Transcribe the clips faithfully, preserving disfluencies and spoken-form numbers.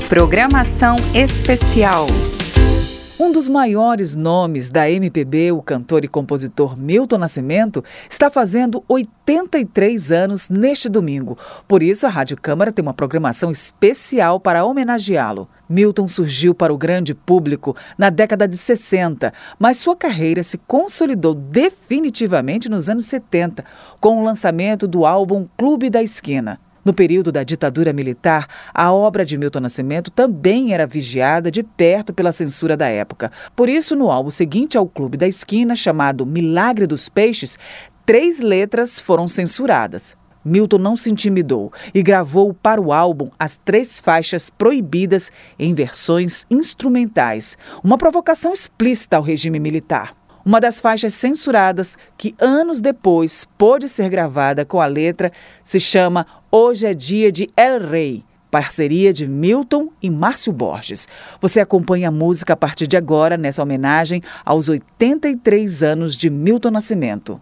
Programação especial. Um dos maiores nomes da M P B, o cantor e compositor Milton Nascimento, está fazendo oitenta e três anos neste domingo. Por isso, a Rádio Câmara tem uma programação especial para homenageá-lo. Milton surgiu para o grande público na década de sessenta, mas sua carreira se consolidou definitivamente nos anos setenta, com o lançamento do álbum Clube da Esquina. No período da ditadura militar, a obra de Milton Nascimento também era vigiada de perto pela censura da época. Por isso, no álbum seguinte ao Clube da Esquina, chamado Milagre dos Peixes, três letras foram censuradas. Milton não se intimidou e gravou para o álbum as três faixas proibidas em versões instrumentais, uma provocação explícita ao regime militar. Uma das faixas censuradas, que anos depois pôde ser gravada com a letra, se chama Hoje é Dia de El Rei, parceria de Milton e Márcio Borges. Você acompanha a música a partir de agora nessa homenagem aos oitenta e três anos de Milton Nascimento.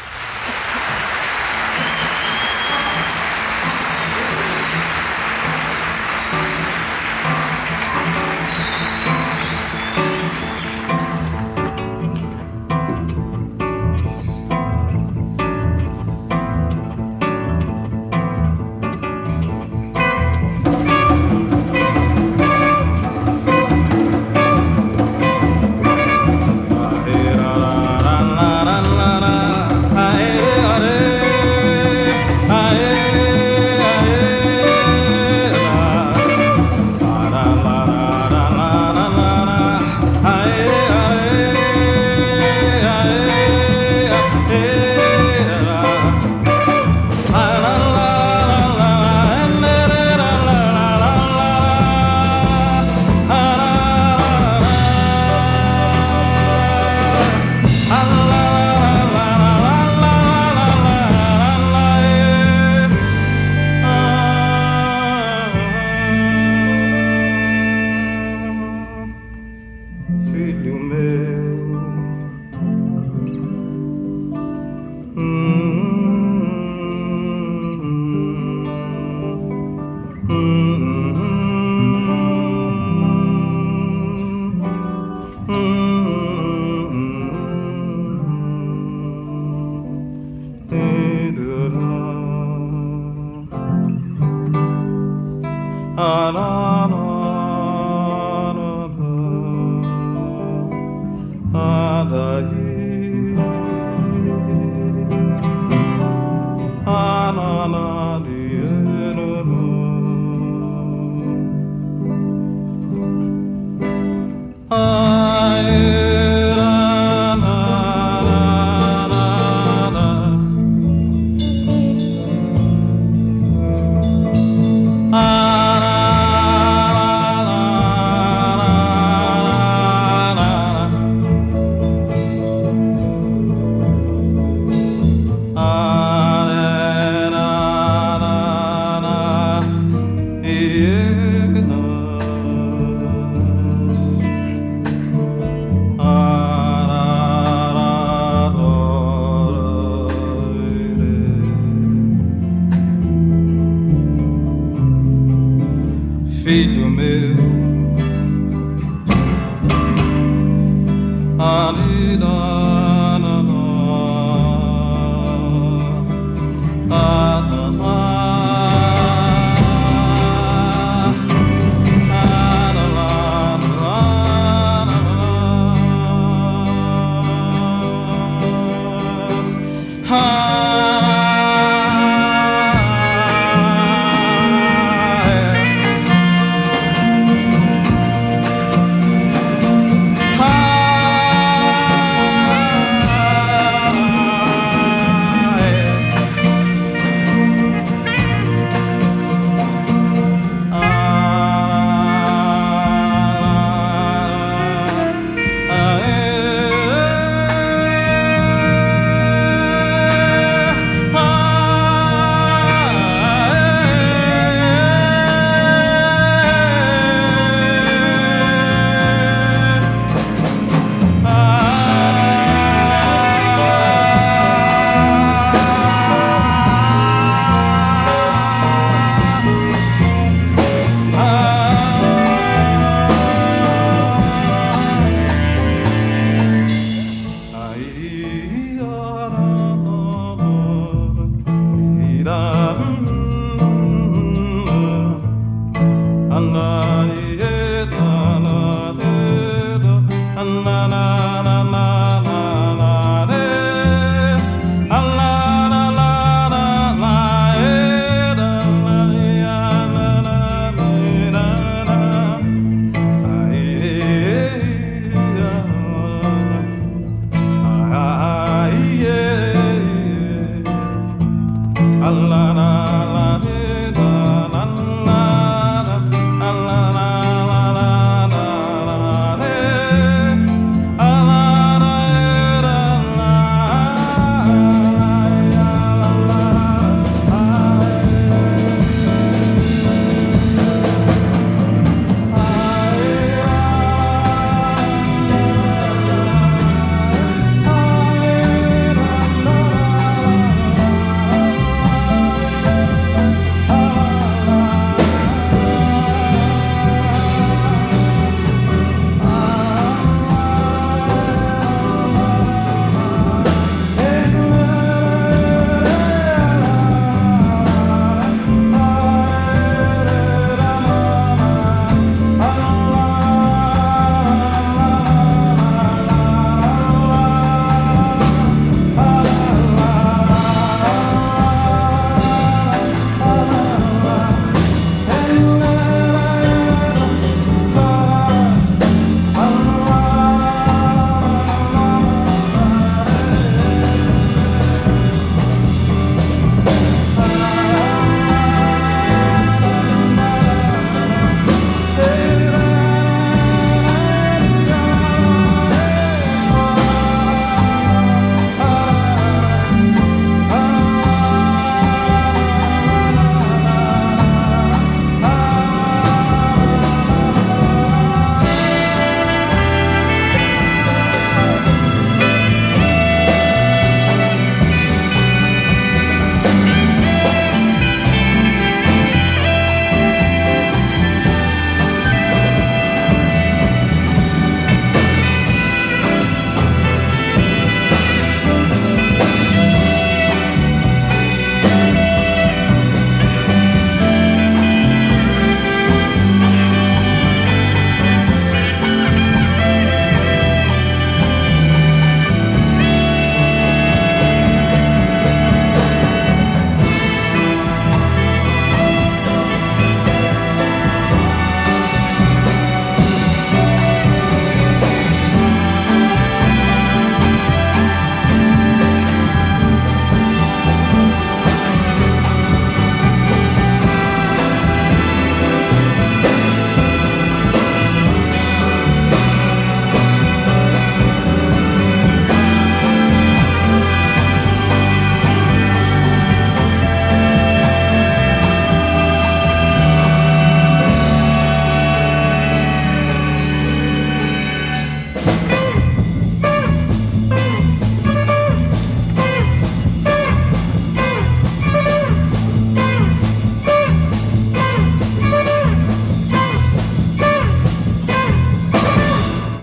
Filho meu, ali na na na, ah, na, na.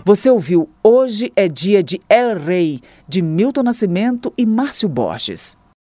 Você ouviu Hoje é Dia de El Rei, de Milton Nascimento e Márcio Borges.